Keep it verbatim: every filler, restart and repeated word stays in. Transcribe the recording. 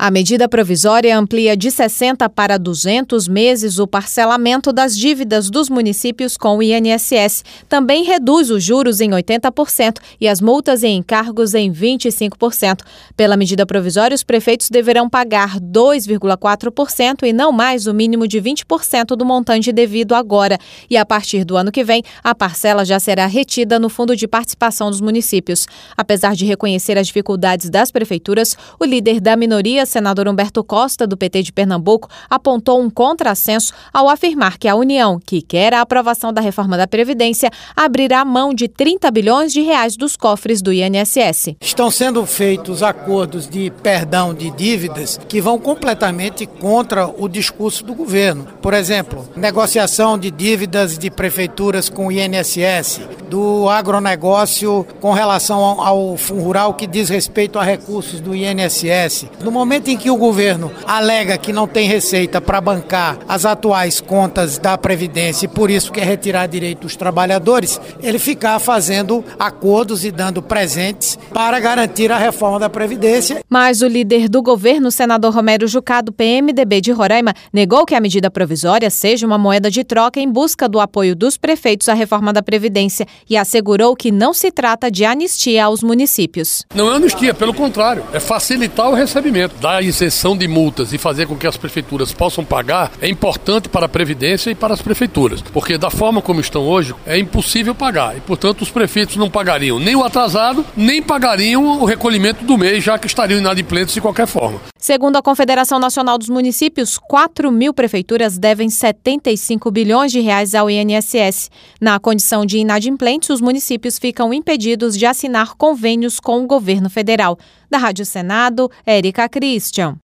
A medida provisória amplia de sessenta para duzentos meses o parcelamento das dívidas dos municípios com o I N S S. Também reduz os juros em oitenta por cento e as multas e encargos em vinte e cinco por cento. Pela medida provisória, os prefeitos deverão pagar dois vírgula quatro por cento e não mais o mínimo de vinte por cento do montante devido agora. E a partir do ano que vem, a parcela já será retida no Fundo de Participação dos Municípios. Apesar de reconhecer as dificuldades das prefeituras, o líder da minoria, senador Humberto Costa, do P T de Pernambuco, apontou um contrassenso ao afirmar que a União, que quer a aprovação da reforma da Previdência, abrirá mão de trinta bilhões de reais dos cofres do I N S S. Estão sendo feitos acordos de perdão de dívidas que vão completamente contra o discurso do governo. Por exemplo, negociação de dívidas de prefeituras com o I N S S, do agronegócio com relação ao Fundo Rural que diz respeito a recursos do I N S S. No momento em que o governo alega que não tem receita para bancar as atuais contas da Previdência e por isso quer retirar direito dos trabalhadores, ele ficar fazendo acordos e dando presentes para garantir a reforma da Previdência. Mas o líder do governo, senador Romero Jucá, do P M D B de Roraima, negou que a medida provisória seja uma moeda de troca em busca do apoio dos prefeitos à reforma da Previdência e assegurou que não se trata de anistia aos municípios. Não é anistia, pelo contrário, é facilitar o recebimento. Dar isenção de multas e fazer com que as prefeituras possam pagar é importante para a Previdência e para as prefeituras, porque da forma como estão hoje é impossível pagar e, portanto, os prefeitos não pagariam nem o atrasado, nem pagariam o recolhimento do mês, já que estariam inadimplentes de qualquer forma. Segundo a Confederação Nacional dos Municípios, quatro mil prefeituras devem setenta e cinco bilhões de reais ao I N S S. Na condição de inadimplentes, os municípios ficam impedidos de assinar convênios com o governo federal. Da Rádio Senado, Érica Christian.